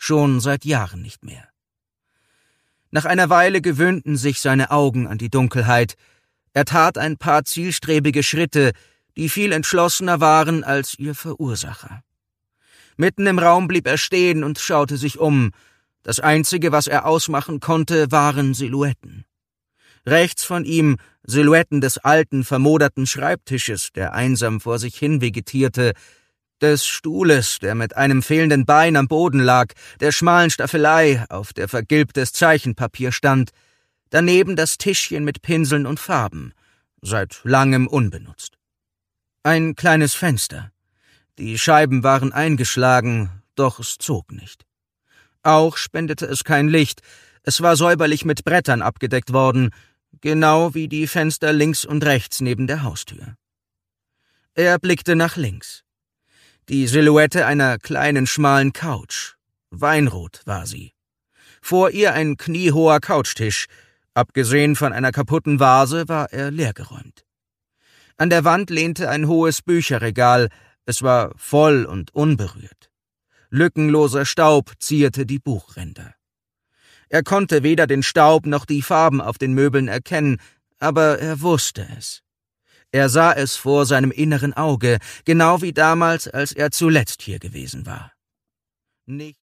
schon seit Jahren nicht mehr. Nach einer Weile gewöhnten sich seine Augen an die Dunkelheit. Er tat ein paar zielstrebige Schritte, die viel entschlossener waren als ihr Verursacher. Mitten im Raum blieb er stehen und schaute sich um. Das Einzige, was er ausmachen konnte, waren Silhouetten. Rechts von ihm Silhouetten des alten, vermoderten Schreibtisches, der einsam vor sich hin vegetierte, des Stuhles, der mit einem fehlenden Bein am Boden lag, der schmalen Staffelei, auf der vergilbtes Zeichenpapier stand, daneben das Tischchen mit Pinseln und Farben, seit langem unbenutzt. Ein kleines Fenster. Die Scheiben waren eingeschlagen, doch es zog nicht. Auch spendete es kein Licht, es war säuberlich mit Brettern abgedeckt worden, genau wie die Fenster links und rechts neben der Haustür. Er blickte nach links. Die Silhouette einer kleinen, schmalen Couch. Weinrot war sie. Vor ihr ein kniehoher Couchtisch. Abgesehen von einer kaputten Vase war er leergeräumt. An der Wand lehnte ein hohes Bücherregal. Es war voll und unberührt. Lückenloser Staub zierte die Buchränder. Er konnte weder den Staub noch die Farben auf den Möbeln erkennen, aber er wusste es. Er sah es vor seinem inneren Auge, genau wie damals, als er zuletzt hier gewesen war. Nicht